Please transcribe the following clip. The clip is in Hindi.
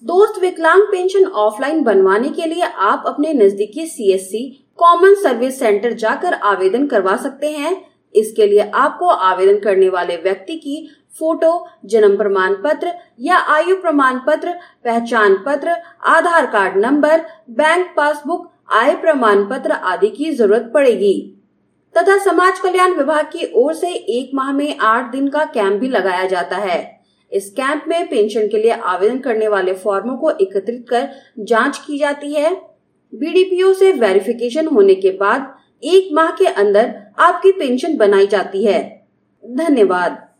दोस्त विकलांग पेंशन ऑफलाइन बनवाने के लिए आप अपने नजदीकी CSC कॉमन सर्विस सेंटर जाकर आवेदन करवा सकते हैं। इसके लिए आपको आवेदन करने वाले व्यक्ति की फोटो, जन्म प्रमाण पत्र या आयु प्रमाण पत्र, पहचान पत्र, Aadhaar card number, bank passbook, आय प्रमाण पत्र आदि की जरूरत पड़ेगी तथा समाज कल्याण विभाग की ओर से 1 माह में 8 दिन का कैंप भी लगाया जाता है। इस कैंप में पेंशन के लिए आवेदन करने वाले फॉर्मों को एकत्रित कर जांच की जाती है। BDPO से वेरिफिकेशन होने के बाद 1 माह के अंदर आपकी पेंशन बनाई जाती है। धन्यवाद।